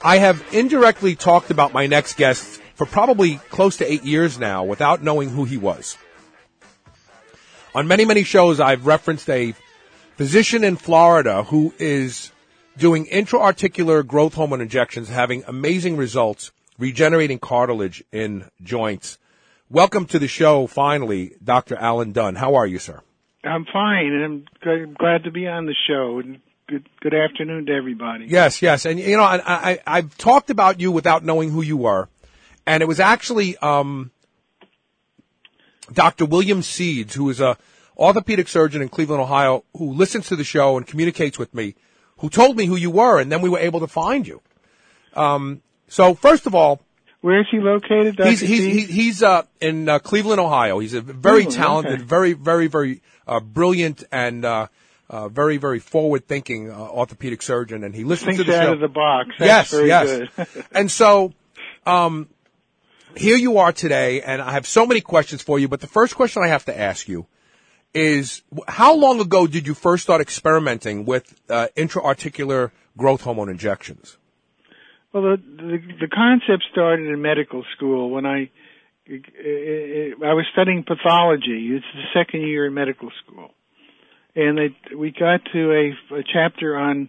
I have indirectly talked about my next guest for probably close to 8 years now without knowing who he was. On many, many shows, I've referenced a physician in Florida who is doing intra-articular growth hormone injections, having amazing results, regenerating cartilage in joints. Welcome to the show, finally, Dr. Alan Dunn. How are you, sir? I'm fine, and I'm glad to be on the show. And good afternoon to everybody. Yes. And, you know, I've talked about you without knowing who you were, and it was actually Dr. William Seeds, who is a orthopedic surgeon in Cleveland, Ohio, who listens to the show and communicates with me, who told me who you were, and then we were able to find you. So first of all, where is he located, Dr. He's in Cleveland, Ohio. He's a very talented, very brilliant, and very, very forward-thinking orthopedic surgeon, and he listens to the show. Thinks out of the box. That's very good. And so, here you are today, and I have so many questions for you, but the first question I have to ask you is, how long ago did you first start experimenting with intra-articular growth hormone injections? Well, the concept started in medical school when I was studying pathology. It's the second year in medical school. And we got to a chapter on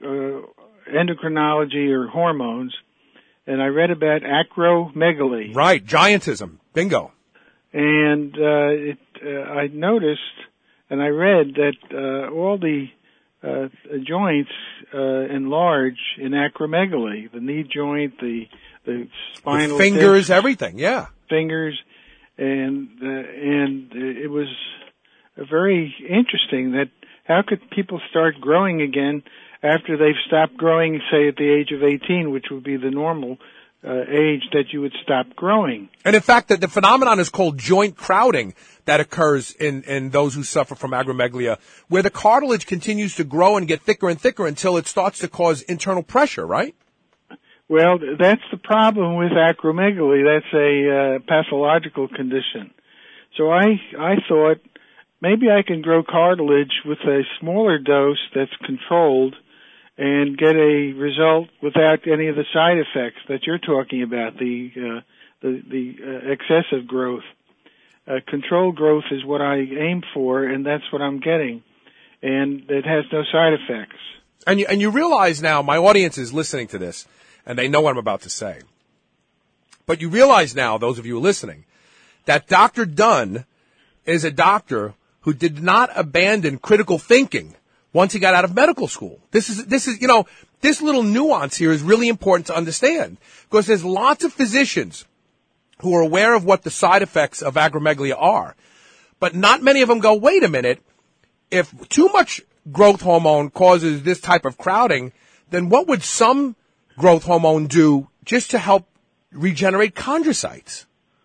endocrinology or hormones, and I read about acromegaly. Right, giantism, bingo. And I noticed, and I read that all the joints enlarge in acromegaly, the knee joint, the spinal the fingers, disc, everything, yeah. Fingers, and it was very interesting that how could people start growing again after they've stopped growing, say, at the age of 18, which would be the normal age that you would stop growing. And in fact, the phenomenon is called joint crowding that occurs in those who suffer from acromegaly, where the cartilage continues to grow and get thicker and thicker until it starts to cause internal pressure, right? Well, that's the problem with acromegaly. That's a pathological condition. So I thought maybe I can grow cartilage with a smaller dose that's controlled and get a result without any of the side effects that you're talking about, the excessive growth. Controlled growth is what I aim for, and that's what I'm getting, and it has no side effects. And you realize now, my audience is listening to this, and they know what I'm about to say. But you realize now, those of you who are listening, that Dr. Dunn is a doctor who did not abandon critical thinking once he got out of medical school. This is, you know, this little nuance here is really important to understand, because there's lots of physicians who are aware of what the side effects of acromegaly are, but not many of them go, wait a minute, if too much growth hormone causes this type of crowding, then what would some growth hormone do just to help regenerate chondrocytes?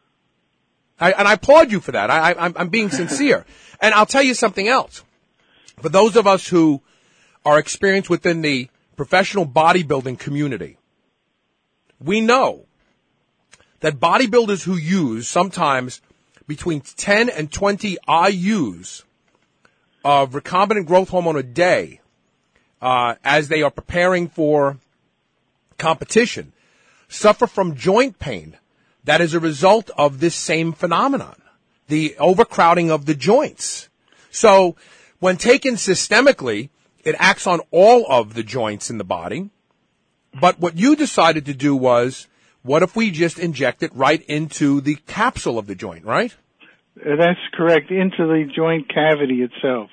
And I applaud you for that. I'm being sincere. And I'll tell you something else. For those of us who are experienced within the professional bodybuilding community, we know that bodybuilders who use sometimes between 10 and 20 IUs of recombinant growth hormone a day as they are preparing for competition suffer from joint pain that is a result of this same phenomenon, the overcrowding of the joints. So when taken systemically, it acts on all of the joints in the body. But what you decided to do was, what if we just inject it right into the capsule of the joint, right? That's correct, into the joint cavity itself.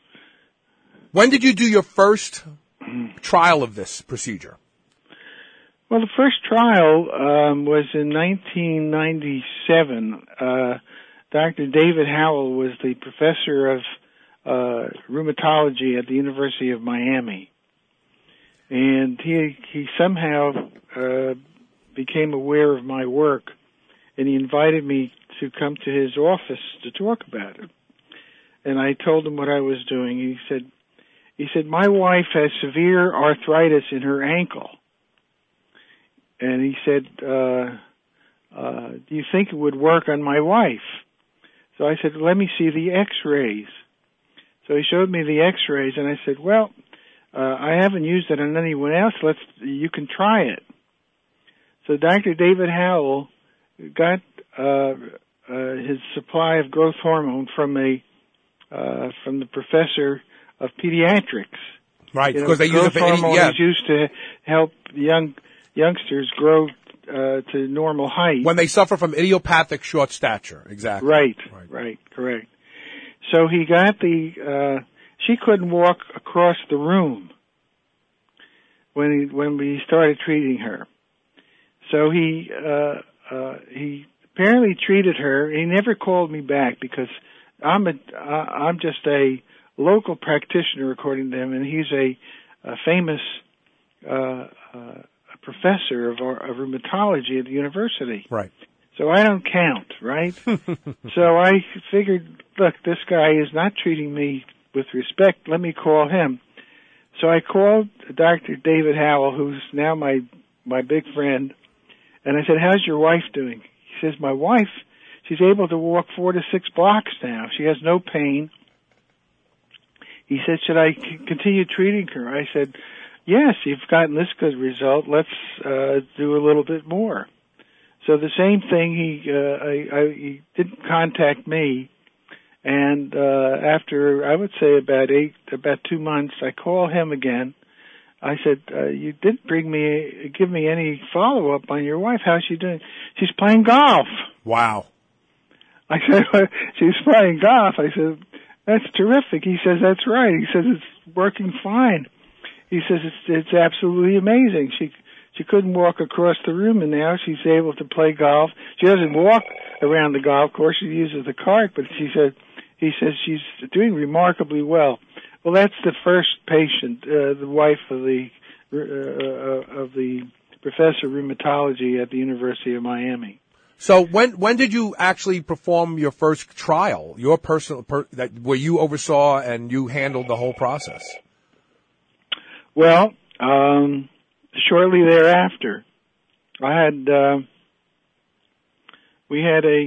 When did you do your first trial of this procedure? Well, the first trial was in 1997. Dr. David Howell was the professor of rheumatology at the University of Miami. And he somehow became aware of my work, and he invited me to come to his office to talk about it. And I told him what I was doing. He said, my wife has severe arthritis in her ankle. And he said, do you think it would work on my wife? So I said, let me see the x-rays. So he showed me the x-rays, and I said, well, I haven't used it on anyone else. You can try it. So Dr. David Howell got his supply of growth hormone from the professor of pediatrics. Right, because they use growth it for any, hormone yeah. is used to help youngsters grow to normal height. When they suffer from idiopathic short stature, exactly. Right, correct. So he got she couldn't walk across the room when we started treating her. So he apparently treated her. He never called me back because I'm just a local practitioner according to him, and he's a famous professor of rheumatology at the university. Right. So I don't count, right? So I figured, look, this guy is not treating me with respect. Let me call him. So I called Dr. David Howell, who's now my big friend, and I said, how's your wife doing? He says, my wife, she's able to walk 4 to 6 blocks now. She has no pain. He said, should I continue treating her? I said, yes, you've gotten this good result. Let's do a little bit more. So the same thing, he didn't contact me. And after, I would say about 2 months, I call him again. I said, you didn't give me any follow-up on your wife. How's she doing? She's playing golf. Wow. I said, she's playing golf. I said, that's terrific. He says, that's right. He says, it's working fine. He says, it's absolutely amazing. She couldn't walk across the room, and now she's able to play golf. She doesn't walk around the golf course. She uses the cart, but he says she's doing remarkably well. Well, that's the first patient, the wife of the professor of rheumatology at the University of Miami. So when did you actually perform your first trial, your personal where you oversaw and you handled the whole process? Well, shortly thereafter, we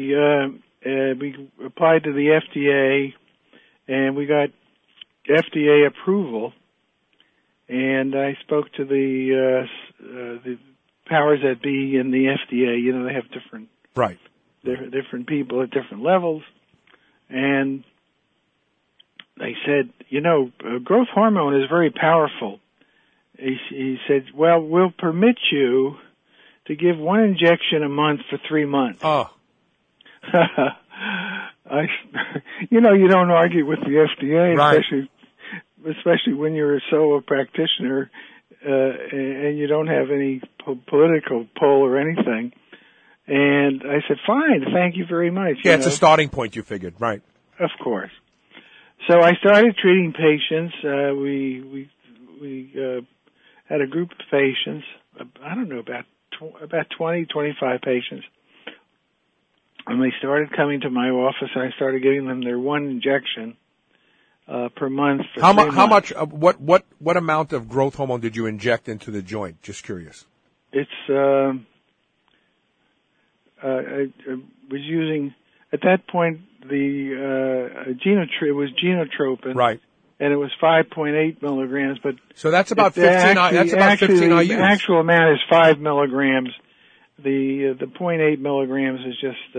applied to the FDA, and we got FDA approval. And I spoke to the powers that be in the FDA. You know, they have different people at different levels, and they said, growth hormone is very powerful. He said, well, we'll permit you to give 1 injection a month for 3 months. Oh. You don't argue with the FDA, right. especially when you're a solo practitioner, and you don't have any political pull or anything. And I said, fine, thank you very much. Yeah, it's a starting point, you figured, right. Of course. So I started treating patients. We had a group of patients, I don't know, about 20, 25 patients. And they started coming to my office, and I started giving them their 1 injection per month for 3 months. How much, what amount of growth hormone did you inject into the joint? Just curious. It's, I was using, at that point, it was genotropin. Right. And it was 5.8 milligrams, but so that's about 15. That's about 15 IUs. The actual amount is 5 milligrams. The 0.8 milligrams is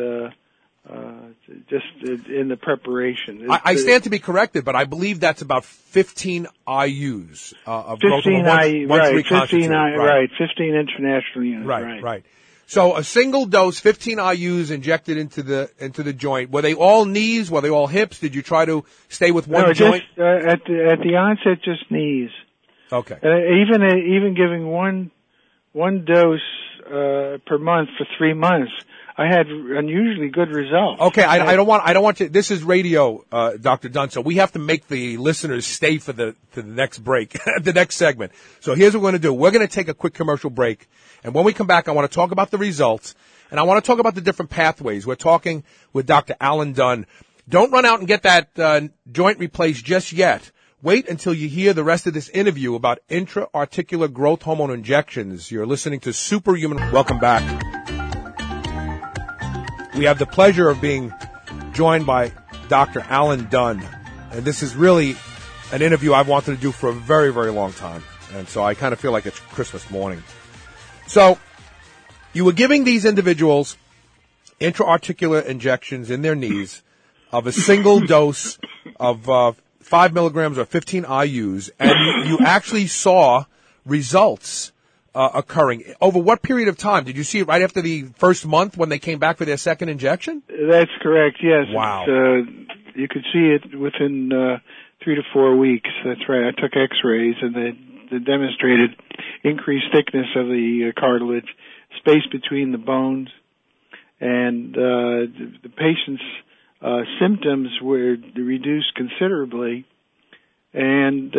just in the preparation. I stand to be corrected, but I believe that's about 15 IUs of growth hormone. Right, 15 international units. Right. So a single dose, 15 IUs injected into the joint. Were they all knees? Were they all hips? Did you try to stay with one joint? At the onset, just knees. Okay. Even giving one dose per month for 3 months, I had unusually good results. Okay, I don't want to. This is radio, Dr. Dunn, so we have to make the listeners stay for the next break, the next segment. So here's what we're going to do. We're going to take a quick commercial break, and when we come back, I want to talk about the results, and I want to talk about the different pathways. We're talking with Dr. Alan Dunn. Don't run out and get that joint replaced just yet. Wait until you hear the rest of this interview about intra-articular growth hormone injections. You're listening to Superhuman. Welcome back. We have the pleasure of being joined by Dr. Alan Dunn. And this is really an interview I've wanted to do for a very, very long time. And so I kind of feel like it's Christmas morning. So You were giving these individuals intra-articular injections in their knees of a single dose of 5 milligrams or 15 IUs, and you actually saw results occurring. Over what period of time? Did you see it right after the first month when they came back for their second injection? That's correct, yes. Wow. You could see it within 3 to 4 weeks. That's right. I took x-rays, and they demonstrated increased thickness of the cartilage, space between the bones, and the patient's symptoms were reduced considerably, and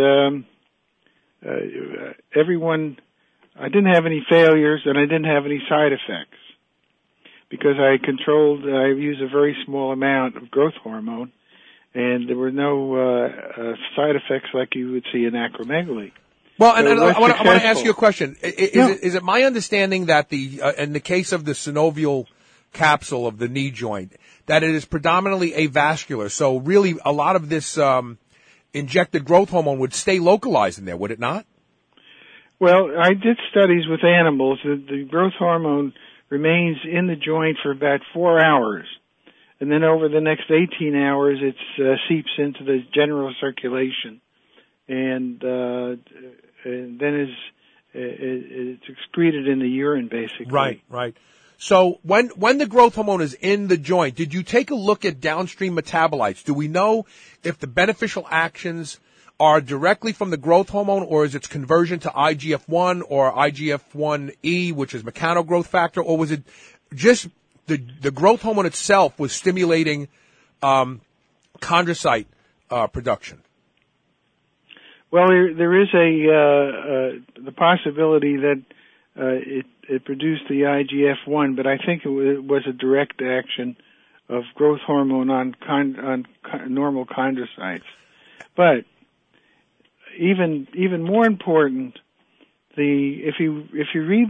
everyone, I didn't have any failures, and I didn't have any side effects because I used a very small amount of growth hormone, and there were no side effects like you would see in acromegaly. Well, and I want to ask you a question. Is it my understanding that in the case of the synovial capsule of the knee joint, that it is predominantly avascular? So really, a lot of this injected growth hormone would stay localized in there, would it not? Well, I did studies with animals. The growth hormone remains in the joint for about 4 hours, and then over the next 18 hours, it seeps into the general circulation, and then it's excreted in the urine, basically. Right. So when the growth hormone is in the joint, did you take a look at downstream metabolites? Do we know if the beneficial actions are directly from the growth hormone, or is its conversion to IGF-1 or IGF-1E, which is mechanogrowth factor, or was it just the growth hormone itself was stimulating chondrocyte production? Well, there is the possibility that it produced the IGF-1, but I think it was a direct action of growth hormone on normal chondrocytes. But even more important, if you read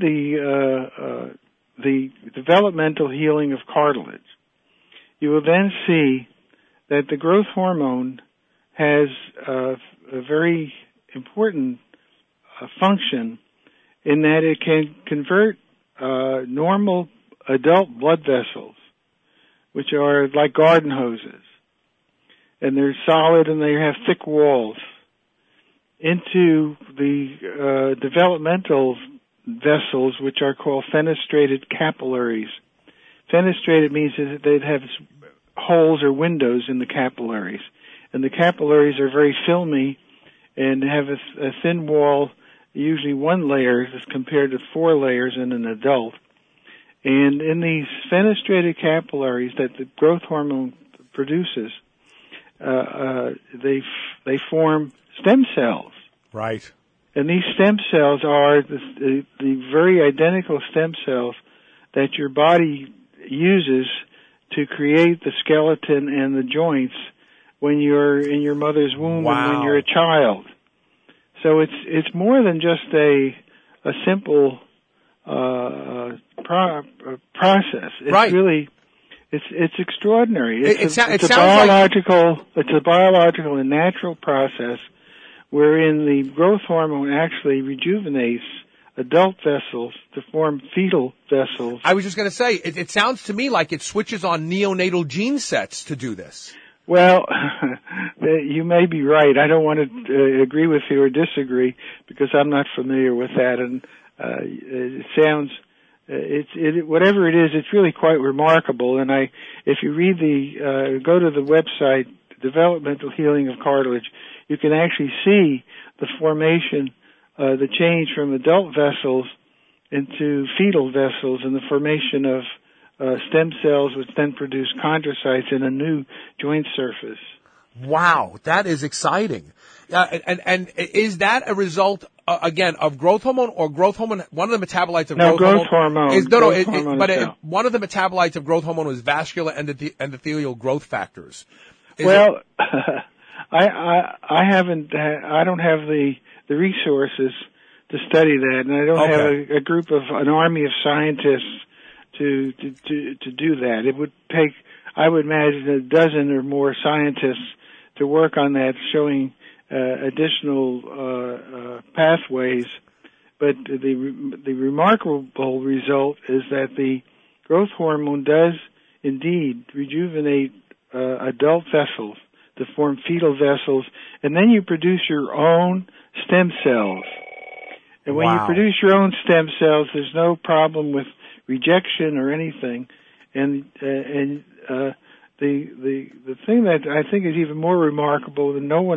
the developmental healing of cartilage, you will then see that the growth hormone has a very important function in that it can convert normal adult blood vessels, which are like garden hoses, and they're solid and they have thick walls, into the developmental vessels, which are called fenestrated capillaries. Fenestrated means that they have holes or windows in the capillaries, and the capillaries are very filmy and have a thin wall, usually one layer as compared to 4 layers in an adult. And in these fenestrated capillaries that the growth hormone produces, they form stem cells. Right. And these stem cells are the very identical stem cells that your body uses to create the skeleton and the joints when you're in your mother's womb. Wow. And when you're a child. So it's more than just a simple process. It's right. Really, it's extraordinary. It's a biological and natural process wherein the growth hormone actually rejuvenates adult vessels to form fetal vessels. I was just going to say, it sounds to me like it switches on neonatal gene sets to do this. Well, you may be right. I don't want to agree with you or disagree because I'm not familiar with that, and it sounds whatever it is, it's really quite remarkable. And if you read go to the website, Developmental Healing of Cartilage, you can actually see the formation, the change from adult vessels into fetal vessels, and the formation of stem cells, which then produce chondrocytes in a new joint surface. Wow, that is exciting. And is that a result again of growth hormone or growth hormone? One of the metabolites of growth hormone is one of the metabolites of growth hormone is vascular endothelial growth factors. I don't have the resources to study that, and I don't have a group of an army of scientists to do that. It would take, I would imagine, a dozen or more scientists to work on that, showing additional pathways But the remarkable result is that the growth hormone does indeed rejuvenate adult vessels to form fetal vessels, and then you produce your own stem cells. And when you produce your own stem cells, there's no problem with rejection or anything. And the thing that I think is even more remarkable, and no one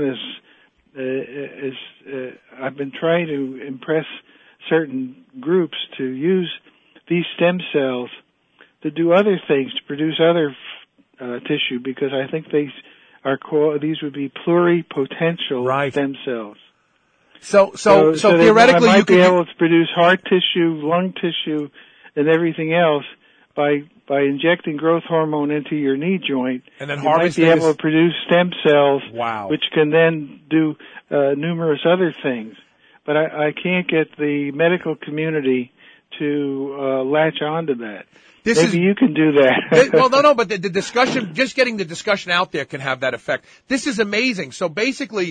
is I've been trying to impress certain groups to use these stem cells to do other things, to produce other tissue, because I think these would be pluripotential stem cells. So theoretically, I you could be able to produce heart tissue, lung tissue, and everything else by injecting growth hormone into your knee joint. And then you might be able to produce stem cells, which can then do numerous other things. But I can't get the medical community to latch onto that. Maybe you can do that. Well, no, but the discussion, just getting the discussion out there can have that effect. This is amazing. So basically,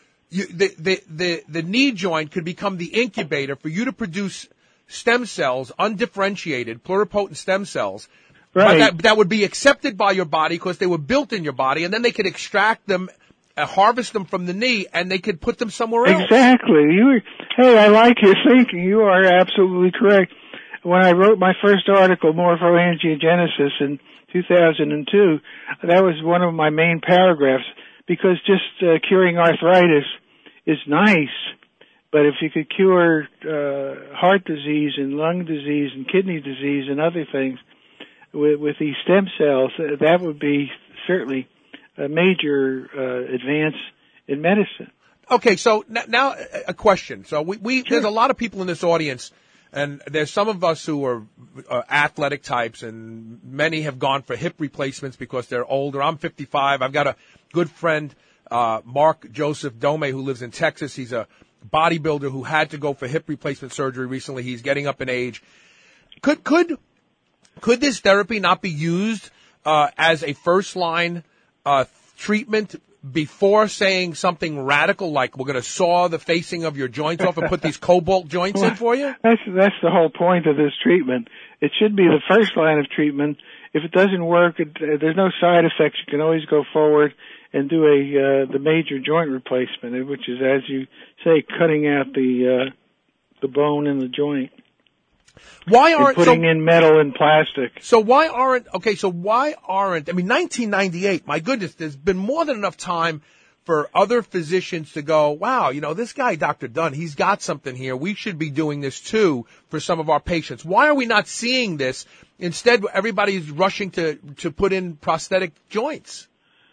the knee joint could become the incubator for you to produce stem cells, undifferentiated, pluripotent stem cells. Right. That would be accepted by your body because they were built in your body, and then they could extract them, harvest them from the knee, and they could put them somewhere else. Exactly. Hey, I like your thinking. You are absolutely correct. When I wrote my first article, Morphoangiogenesis, in 2002, that was one of my main paragraphs, because just curing arthritis is nice, but if you could cure heart disease and lung disease and kidney disease and other things with these stem cells, that would be certainly a major advance in medicine. Okay, so now a question. So Sure. There's a lot of people in this audience, and there's some of us who are athletic types, and many have gone for hip replacements because they're older. I'm 55. I've got a good friend, Mark Joseph Dome, who lives in Texas. He's a bodybuilder who had to go for hip replacement surgery recently. He's getting up in age. Could this therapy not be used as a first-line treatment before saying something radical like we're going to saw the facing of your joints off and put these cobalt joints in for you? That's the whole point of this treatment. It should be the first line of treatment. If it doesn't work, there's no side effects. You can always go forward and do the major joint replacement, which is, as you say, cutting out the bone in the joint. Why aren't putting in metal and plastic? So why aren't? I mean, 1998. My goodness, there's been more than enough time for other physicians to go, wow, this guy, Dr. Dunn, he's got something here. We should be doing this too for some of our patients. Why are we not seeing this? Instead, everybody's rushing to put in prosthetic joints.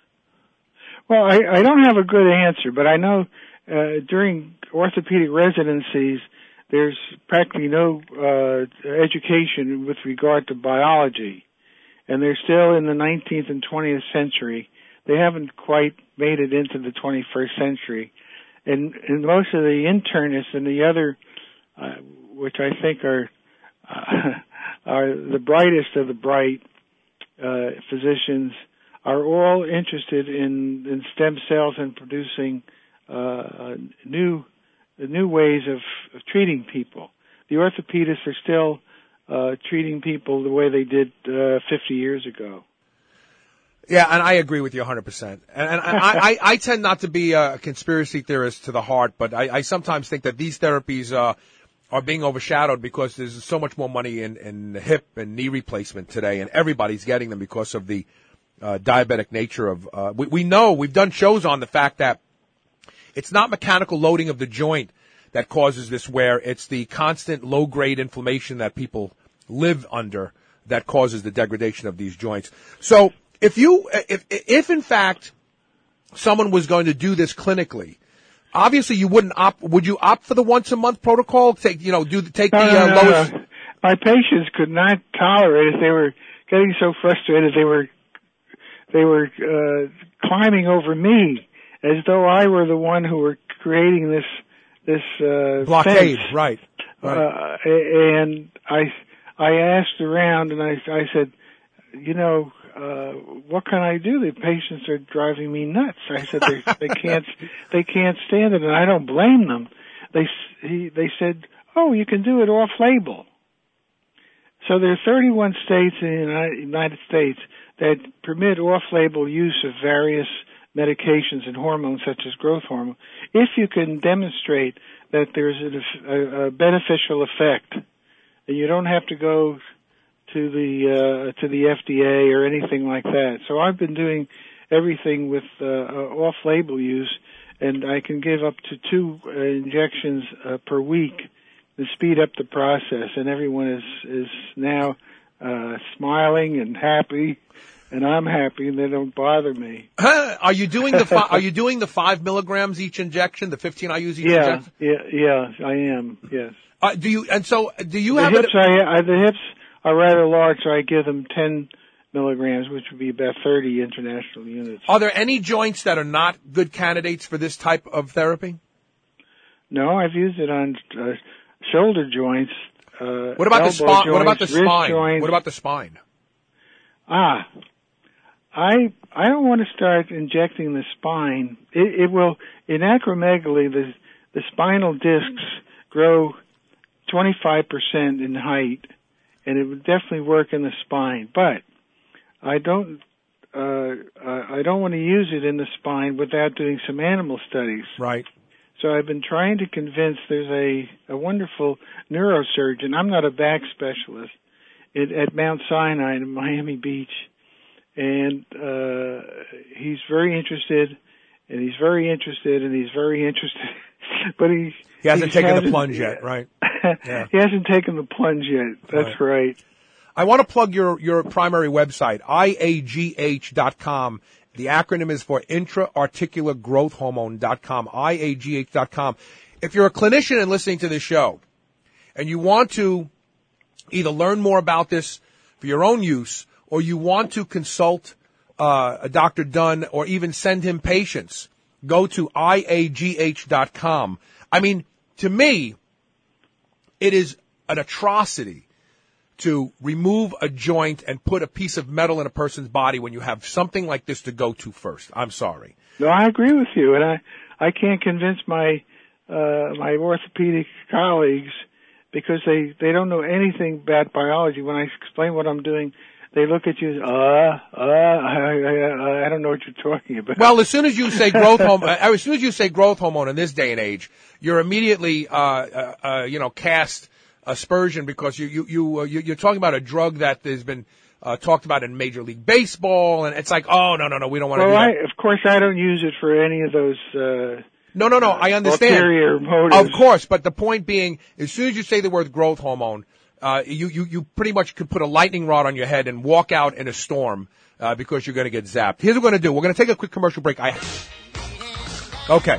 Well, I don't have a good answer, but I know during orthopedic residencies, there's practically no education with regard to biology, and they're still in the 19th and 20th century. They haven't quite made it into the 21st century, and most of the internists and the other, which I think are the brightest of the bright physicians, are all interested in stem cells and producing new ways of treating people. The orthopedists are still treating people the way they did 50 years ago. Yeah, and I agree with you 100%. And I tend not to be a conspiracy theorist to the heart, but I sometimes think that these therapies are being overshadowed because there's so much more money in hip and knee replacement today, and everybody's getting them because of the diabetic nature of. We know, we've done shows on the fact that it's not mechanical loading of the joint that causes this wear. It's the constant low-grade inflammation that people live under that causes the degradation of these joints. So if in fact someone was going to do this clinically, obviously you wouldn't opt. Would you opt for the once-a-month protocol? No. Lowest. My patients could not tolerate it. They were getting so frustrated. They were climbing over me as though I were the one who were creating this blockade, fence. right. And I asked around and I said, what can I do? The patients are driving me nuts. I said they can't stand it, and I don't blame them. They said, oh, you can do it off-label. So there are 31 states in the United States that permit off-label use of various medications and hormones such as growth hormone if you can demonstrate that there's a beneficial effect. And you don't have to go to the FDA or anything like that. So I've been doing everything with off-label use, and I can give up to 2 injections per week to speed up the process. And everyone is now smiling and happy, and I'm happy, and they don't bother me. Are you doing the 5 milligrams each injection? The 15 I use each injection? Yeah, I am. Yes. Do you have the hips are rather large, so I give them 10 milligrams, which would be about 30 international units. Are there any joints that are not good candidates for this type of therapy? No, I've used it on shoulder joints. What about the spine? What about the spine? Joints. What about the spine? I don't want to start injecting the spine. It will, in acromegaly, the spinal discs grow 25% in height, and it would definitely work in the spine. But I don't want to use it in the spine without doing some animal studies. Right. So I've been trying to convince. There's a wonderful neurosurgeon. I'm not a back specialist at Mount Sinai in Miami Beach, and he's very interested, and he's very interested, and he's very interested. But he hasn't taken the plunge yet, right? Yeah. He hasn't taken the plunge yet. That's right. I want to plug your primary website, IAGH.com. The acronym is for intra-articular-growth-hormone.com, IAGH.com. If you're a clinician and listening to this show, and you want to either learn more about this for your own use, or you want to consult a Dr. Dunn, or even send him patients, go to IAGH.com. I mean, to me, it is an atrocity to remove a joint and put a piece of metal in a person's body when you have something like this to go to first. I'm sorry. No, I agree with you, and I can't convince my orthopedic colleagues because they don't know anything about biology. When I explain what I'm doing, they look at you, I don't know what you're talking about. Well, as soon as you say growth hormone in this day and age, you're immediately, cast aspersion because you're talking about a drug that has been talked about in Major League Baseball, and it's like, oh, no, we don't want to do that. Of course, I don't use it for any of those. No, I understand. Ulterior motives. Of course, but the point being, as soon as you say the word growth hormone, you pretty much could put a lightning rod on your head and walk out in a storm because you're going to get zapped. Here's what we're going to do. We're going to take a quick commercial break. Okay.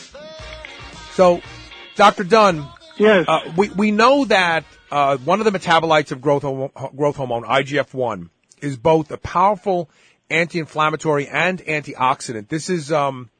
So, Dr. Dunn. Yes. We know that one of the metabolites of growth hormone, IGF-1, is both a powerful anti-inflammatory and antioxidant. This is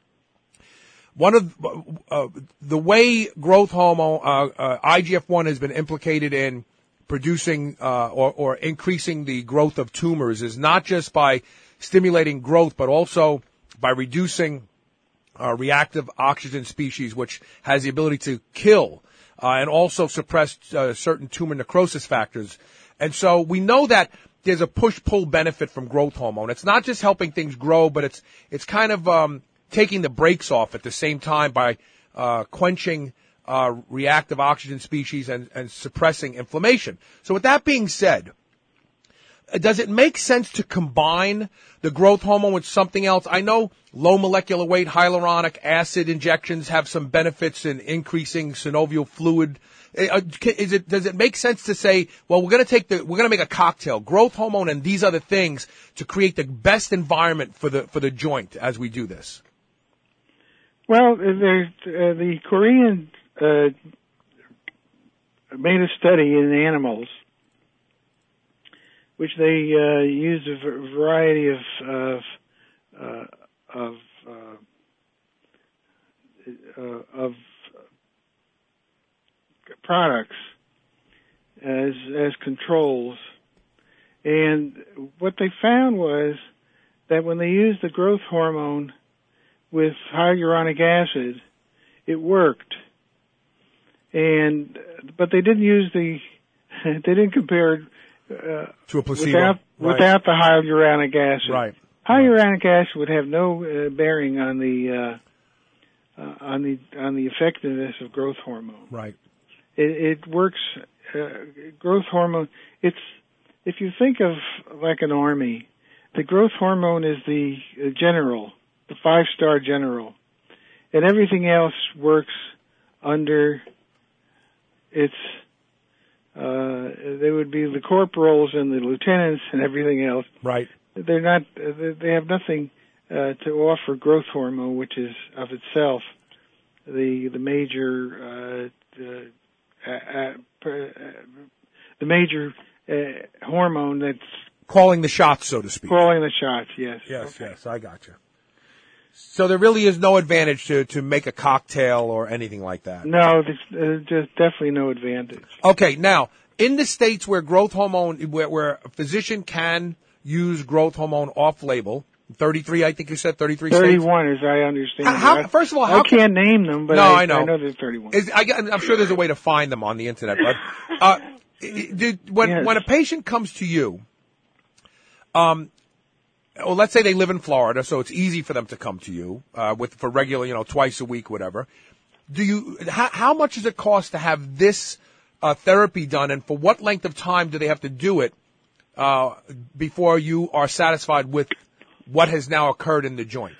one of the way growth hormone IGF-1 has been implicated in producing or increasing the growth of tumors is not just by stimulating growth, but also by reducing reactive oxygen species, which has the ability to kill and also suppress certain tumor necrosis factors. And so we know that there's a push-pull benefit from growth hormone. It's not just helping things grow, but it's kind of taking the brakes off at the same time by quenching reactive oxygen species and suppressing inflammation. So with that being said, does it make sense to combine the growth hormone with something else? I know low molecular weight hyaluronic acid injections have some benefits in increasing synovial fluid. Does it make sense to say, well, we're going to make a cocktail, growth hormone and these other things to create the best environment for the joint as we do this? Well, the Korean made a study in animals, which they used a variety of products as controls, and what they found was that when they used the growth hormone with hyaluronic acid, it worked. but they didn't use they didn't compare to a placebo without the hyaluronic acid. Right. Hyaluronic acid would have no bearing on the effectiveness of growth hormone. Right. It works. Growth hormone. If you think of like an army, the growth hormone is the general, the 5-star general, and everything else works under its. They would be the corporals and the lieutenants and everything else. Right. They're not. They have nothing to offer growth hormone, which is of itself the major hormone that's calling the shots, so to speak. Calling the shots. Yes. Yes. Okay. Yes. I got you. So there really is no advantage to make a cocktail or anything like that. No, there's just definitely no advantage. Okay, now in the states where growth hormone, where a physician can use growth hormone off-label, 33, I think you said 33 states. 31, as I understand. First of all, I can't name them, but I know. I know there's 31. I'm sure there's a way to find them on the internet. But when a patient comes to you, well, let's say they live in Florida, so it's easy for them to come to you for regular, twice a week, whatever. How much does it cost to have this therapy done, and for what length of time do they have to do it before you are satisfied with what has now occurred in the joint?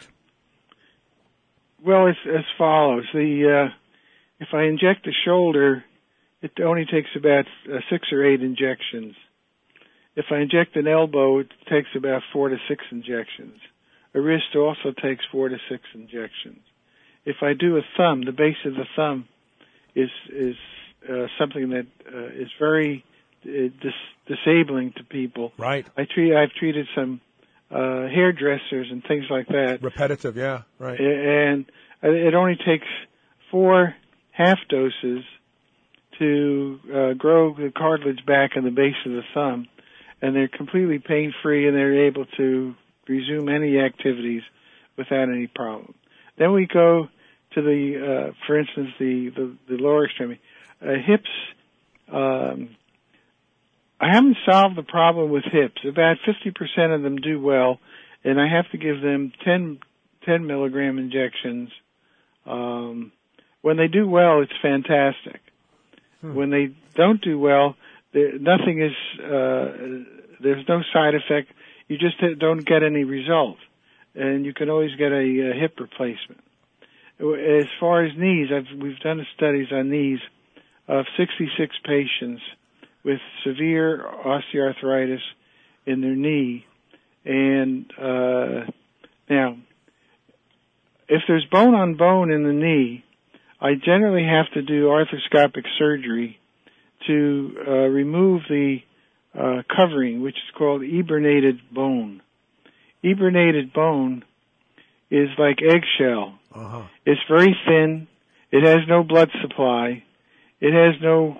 Well, it's as follows. If I inject the shoulder, it only takes about 6 or 8 injections. If I inject an elbow, it takes about 4 to 6 injections. A wrist also takes 4 to 6 injections. If I do a thumb, the base of the thumb is something that is very disabling to people. Right. I've treated some hairdressers and things like that. Repetitive, yeah, right. And it only takes 4 half doses to grow the cartilage back in the base of the thumb. And they're completely pain-free, and they're able to resume any activities without any problem. Then we go to for instance, the lower extremity. Hips, I haven't solved the problem with hips. About 50% of them do well, and I have to give them 10 milligram injections. When they do well, it's fantastic. When they don't do well, nothing is, there's no side effect. You just don't get any result. And you can always get a hip replacement. As far as knees, we've done studies on knees of 66 patients with severe osteoarthritis in their knee. And now, if there's bone on bone in the knee, I generally have to do arthroscopic surgery to remove the covering, which is called eburnated bone. Eburnated bone is like eggshell. Uh-huh. It's very thin. It has no blood supply. It has no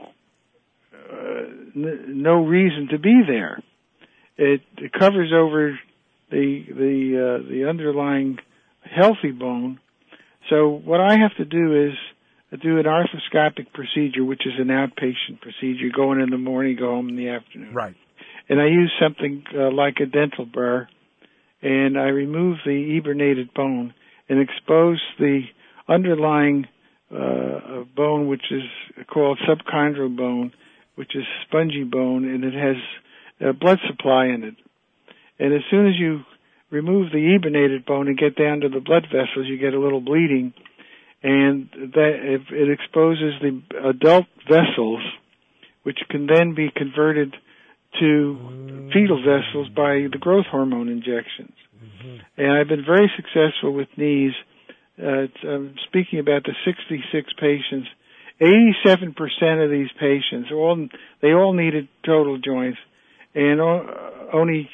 reason to be there. It covers over the underlying healthy bone. So what I have to do is do an arthroscopic procedure, which is an outpatient procedure. Go in the morning, go home in the afternoon. Right. And I use something like a dental burr, and I remove the eburnated bone and expose the underlying bone, which is called subchondral bone, which is spongy bone, and it has a blood supply in it. And as soon as you remove the eburnated bone and get down to the blood vessels, you get a little bleeding, and that it exposes the adult vessels, which can then be converted to fetal vessels by the growth hormone injections. Mm-hmm. And I've been very successful with knees. I'm speaking about the 66 patients. 87% of these patients, they all needed total joints, and only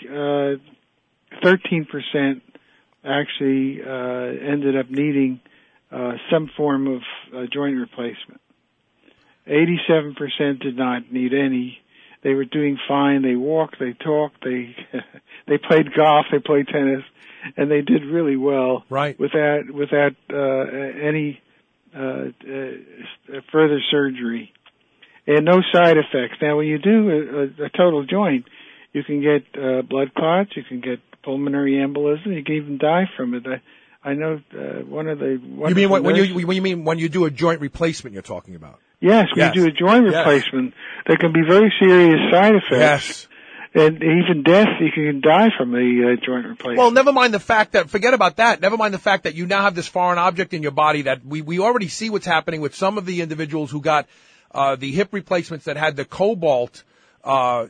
13% actually ended up needing some form of joint replacement. 87% did not need any. They were doing fine. They walked, they talked, they played golf, they played tennis, and they did really well. Right. Without any further surgery, and no side effects. Now, when you do a total joint, you can get blood clots, you can get pulmonary embolism, you can even die from it. I know one of the. You mean when you do a joint replacement? You're talking about? Yes, when you do a joint replacement, there can be very serious side effects. Yes. And even death, you can die from a joint replacement. Well, never mind the fact that, forget about that. Never mind the fact that you now have this foreign object in your body that we already see what's happening with some of the individuals who got the hip replacements that had the cobalt and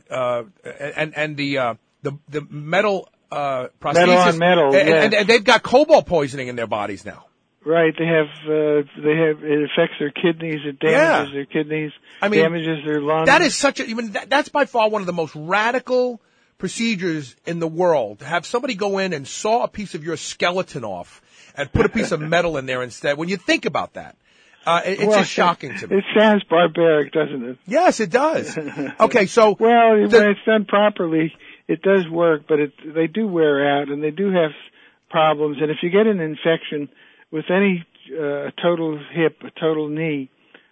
the metal prosthesis. Metal on metal, and they've got cobalt poisoning in their bodies now. Right, they have, it affects their kidneys, it damages their kidneys, damages their lungs. That is that's by far one of the most radical procedures in the world. To have somebody go in and saw a piece of your skeleton off and put a piece of metal in there instead. When you think about that, it's just shocking to me. It sounds barbaric, doesn't it? Yes, it does. Okay, so. Well, when it's done properly, it does work, but they do wear out and they do have problems. And if you get an infection with any total hip, a total knee,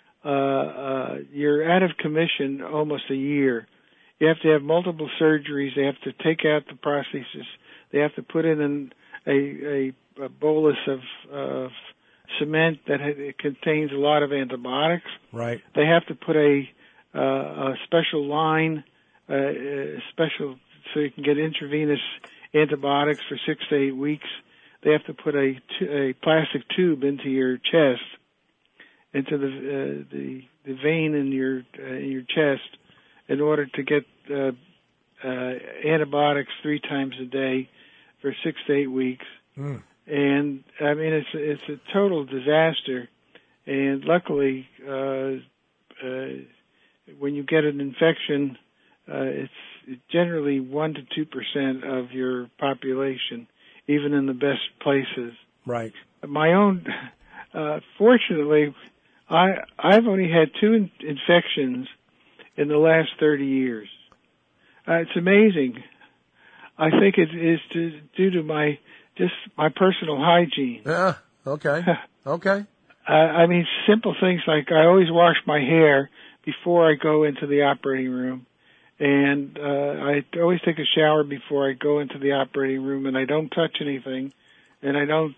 you're out of commission almost a year. You have to have multiple surgeries. They have to take out the prosthesis. They have to put in a bolus of cement that contains a lot of antibiotics. Right. They have to put a special line, special so you can get intravenous antibiotics for 6 to 8 weeks. They have to put a plastic tube into your chest, into the vein in your chest, in order to get antibiotics 3 times a day for 6 to 8 weeks. Mm. And I mean, it's a total disaster. And luckily, when you get an infection, it's generally 1 to 2% of your population, even in the best places. Right. My own, fortunately, I've only had 2 infections in the last 30 years. It's amazing. I think it is due to my personal hygiene. Yeah. Okay. Okay. I mean, simple things like I always wash my hair before I go into the operating room. And I always take a shower before I go into the operating room, and I don't touch anything, and I don't.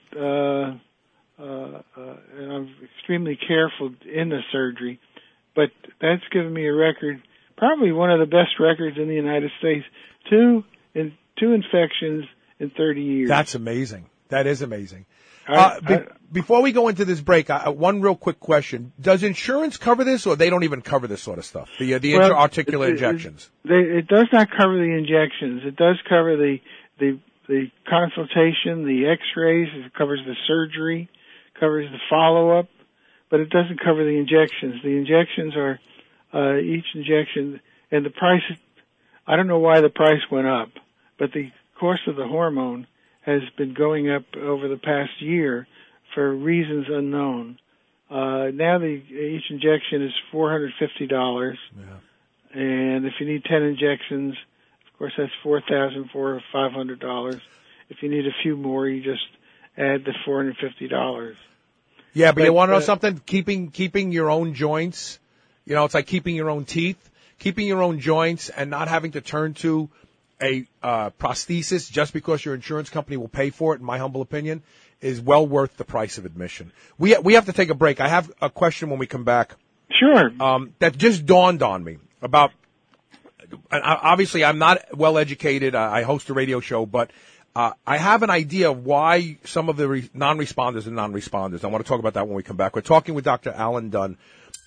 And I'm extremely careful in the surgery, but that's given me a record, probably one of the best records in the United States. 2 infections in 30 years. That's amazing. That is amazing. Before we go into this break, one real quick question. Does insurance cover this, or they don't even cover this sort of stuff, the intra-articular injections? It does not cover the injections. It does cover the consultation, the x-rays, it covers the surgery, covers the follow-up, but it doesn't cover the injections. The injections are each injection, and the price, I don't know why the price went up, but the cost of the hormone has been going up over the past year for reasons unknown. Now each injection is $450. Yeah. And if you need 10 injections, of course that's $4,500. If you need a few more, you just add the $450. Yeah, but you want to know something? Keeping your own joints, it's like keeping your own teeth, keeping your own joints and not having to turn to a prosthesis just because your insurance company will pay for it, in my humble opinion, is well worth the price of admission. We have to take a break. I have a question when we come back. Sure. That just dawned on me about, obviously I'm not well educated. I host a radio show, but I have an idea of why some of the non-responders are non-responders. I want to talk about that when we come back. We're talking with Dr. Alan Dunn.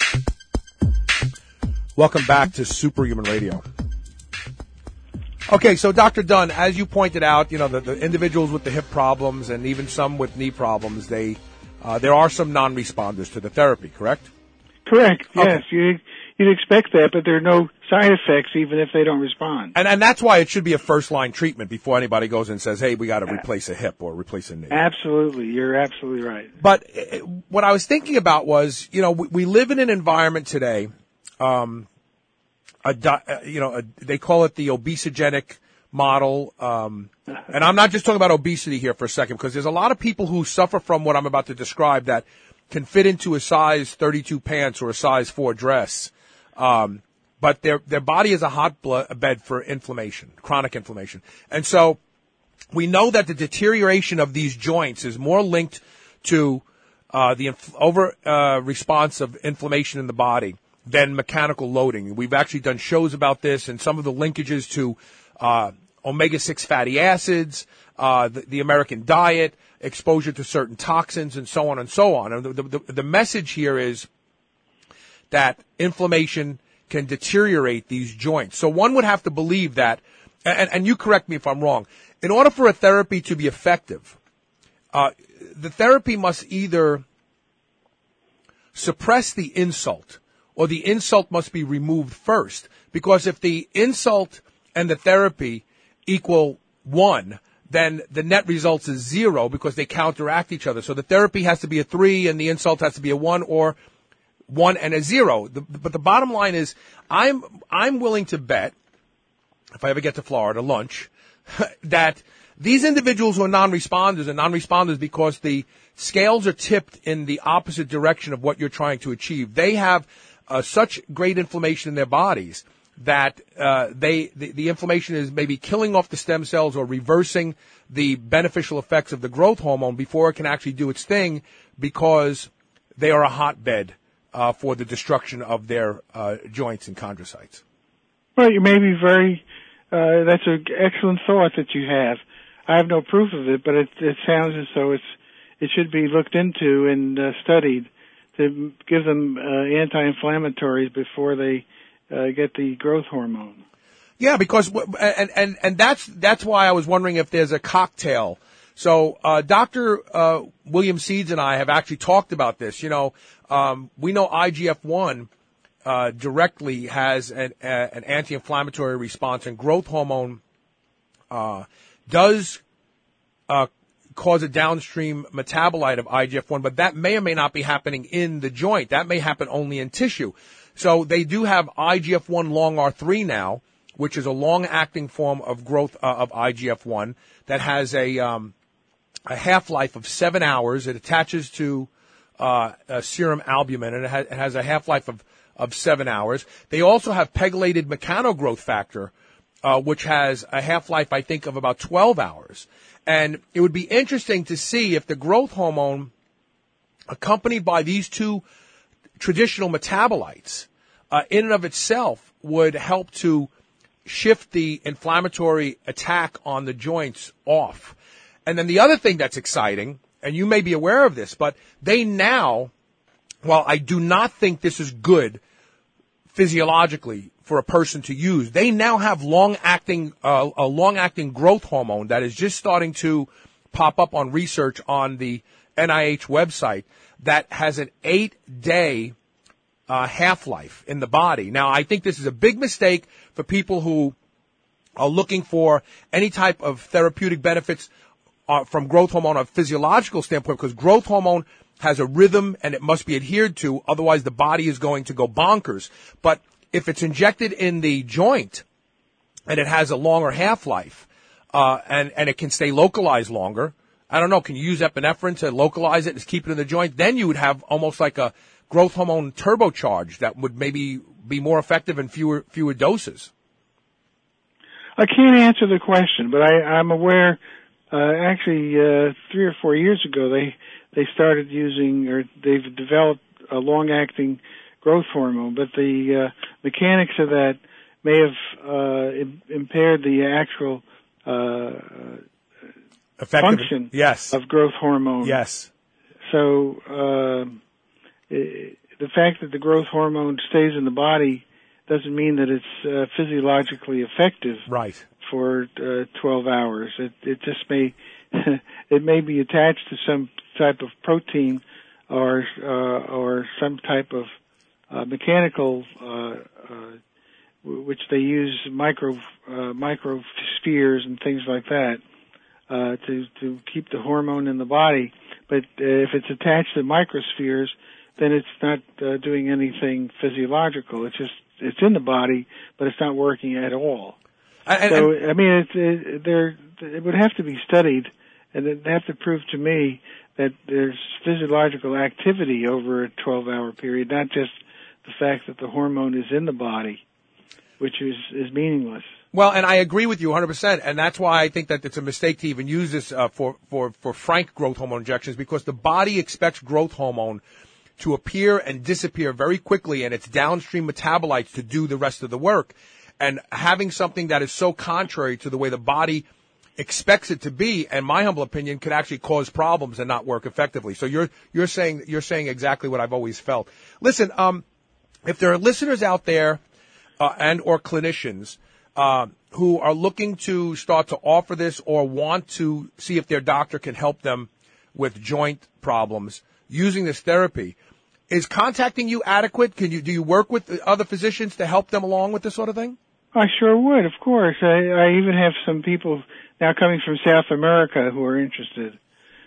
Welcome back to Superhuman Radio. Okay, so Dr. Dunn, as you pointed out, the individuals with the hip problems and even some with knee problems, there are some non-responders to the therapy, correct? Correct, yes. Okay. You'd expect that, but there are no side effects even if they don't respond. And that's why it should be a first-line treatment before anybody goes and says, hey, we got to replace a hip or replace a knee. Absolutely. You're absolutely right. But what I was thinking about was, we live in an environment today, they call it the obesogenic model. And I'm not just talking about obesity here for a second, because there's a lot of people who suffer from what I'm about to describe that can fit into a size 32 pants or a size 4 dress. But their body is a hotbed for inflammation, chronic inflammation. And so we know that the deterioration of these joints is more linked to the response of inflammation in the body than mechanical loading. We've actually done shows about this and some of the linkages to omega-6 fatty acids, the American diet, exposure to certain toxins, and so on and so on. And the message here is that inflammation can deteriorate these joints. So one would have to believe that, and you correct me if I'm wrong, in order for a therapy to be effective, the therapy must either suppress the insult or the insult must be removed first. Because if the insult and the therapy equal 1, then the net results is 0 because they counteract each other. So the therapy has to be a 3 and the insult has to be a 1, or 1 and a 0. But the bottom line is, I'm willing to bet, if I ever get to Florida, lunch, that these individuals who are non-responders are non-responders because the scales are tipped in the opposite direction of what you're trying to achieve. They have such great inflammation in their bodies that the inflammation is maybe killing off the stem cells or reversing the beneficial effects of the growth hormone before it can actually do its thing, because they are a hotbed for the destruction of their joints and chondrocytes. Well, you may be very. That's an excellent thought that you have. I have no proof of it, but it sounds as though it should be looked into and studied to give them anti-inflammatories before they get the growth hormone. Yeah, because and that's why I was wondering if there's a cocktail. So Dr. William Seeds and I have actually talked about this. You know, we know IGF-1 directly has an anti-inflammatory response, and growth hormone does cause a downstream metabolite of IGF-1, but that may or may not be happening in the joint. That may happen only in tissue. So they do have IGF-1 long R3 now, which is a long-acting form of growth of IGF-1 that has a half-life of 7 hours. It attaches to serum albumin, and it has a half-life of 7 hours. They also have pegylated mechanogrowth factor, which has a half-life, I think, of about 12 hours. And it would be interesting to see if the growth hormone, accompanied by these two traditional metabolites, in and of itself would help to shift the inflammatory attack on the joints off. And then the other thing that's exciting, and you may be aware of this, but they now, while I do not think this is good physiologically for a person to use, they now have a long-acting growth hormone that is just starting to pop up on research on the NIH website that has an 8-day half-life in the body. Now, I think this is a big mistake for people who are looking for any type of therapeutic benefits from growth hormone on a physiological standpoint, because growth hormone has a rhythm and it must be adhered to, otherwise the body is going to go bonkers. But if it's injected in the joint and it has a longer half-life, and it can stay localized longer, I don't know, can you use epinephrine to localize it and keep it in the joint? Then you would have almost like a growth hormone turbocharge that would maybe be more effective in fewer doses. I can't answer the question, but I'm aware, actually, 3 or 4 years ago, they started using, or they've developed a long-acting growth hormone, but the mechanics of that may have impaired the actual function of growth hormone. Yes. So the fact that the growth hormone stays in the body doesn't mean that it's physiologically effective for 12 hours. It just may it may be attached to some type of protein or some type of mechanical which they use microspheres and things like that to keep the hormone in the body. But if it's attached to microspheres, then it's not doing anything physiological. It's in the body, but it's not working at all. I mean, it would have to be studied, and they'd have to prove to me that there's physiological activity over a 12-hour period, not just the fact that the hormone is in the body, which is meaningless. Well, and I agree with you 100%, and that's why I think that it's a mistake to even use this for frank growth hormone injections, because the body expects growth hormone to appear and disappear very quickly, and its downstream metabolites to do the rest of the work. And having something that is so contrary to the way the body expects it to be, in my humble opinion, could actually cause problems and not work effectively. So you're saying exactly what I've always felt. Listen, if there are listeners out there and or clinicians who are looking to start to offer this or want to see if their doctor can help them with joint problems using this therapy, is contacting you adequate? Do you work with other physicians to help them along with this sort of thing? I sure would, of course. I even have some people now coming from South America who are interested.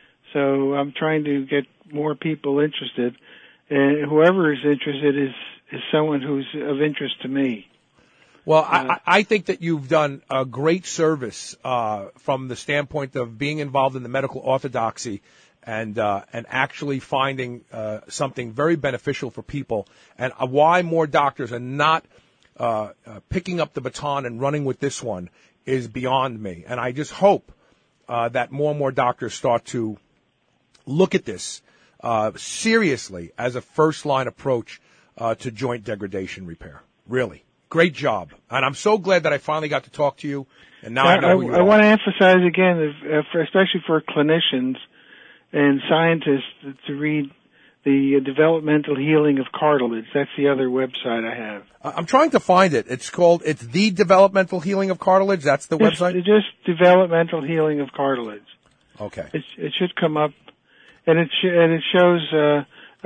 So I'm trying to get more people interested. And whoever is interested is someone who's of interest to me. Well, I think that you've done a great service from the standpoint of being involved in the medical orthodoxy and actually finding something very beneficial for people. And why more doctors are not picking up the baton and running with this one is beyond me. And I just hope that more and more doctors start to look at this seriously as a first-line approach to joint degradation repair. Really. Great job. And I'm so glad that I finally got to talk to you. And now I know who you are. I want to emphasize again, especially for clinicians and scientists, to read the Developmental Healing of Cartilage. That's the other website I have. I'm trying to find it. It's the Developmental Healing of Cartilage. That's the website? It's just Developmental Healing of Cartilage. Okay. It should come up, and it shows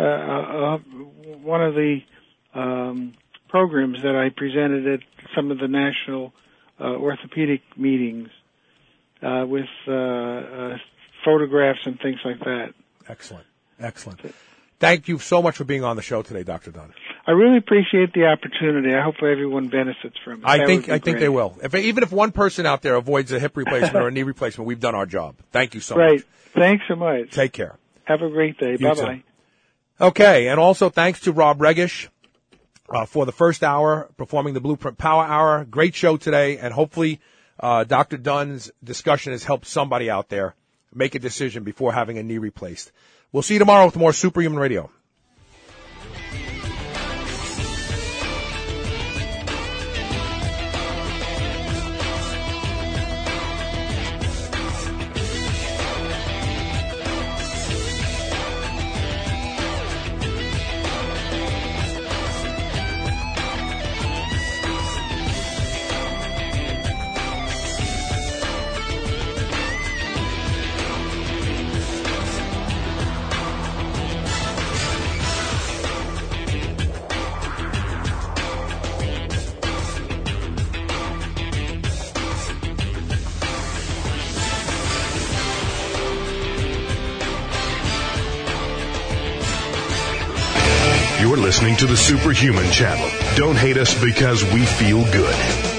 one of the programs that I presented at some of the national orthopedic meetings with photographs and things like that. Excellent. Thank you so much for being on the show today, Dr. Dunn. I really appreciate the opportunity. I hope everyone benefits from it. I think they will. Even if one person out there avoids a hip replacement or a knee replacement, we've done our job. Thank you so much. Great. Thanks so much. Take care. Have a great day. You Bye-bye. too. Okay, and also thanks to Rob Regish for the first hour, performing the Blueprint Power Hour. Great show today, and hopefully Dr. Dunn's discussion has helped somebody out there make a decision before having a knee replaced. We'll see you tomorrow with more Superhuman Radio. You're listening to the Superhuman Channel. Don't hate us because we feel good.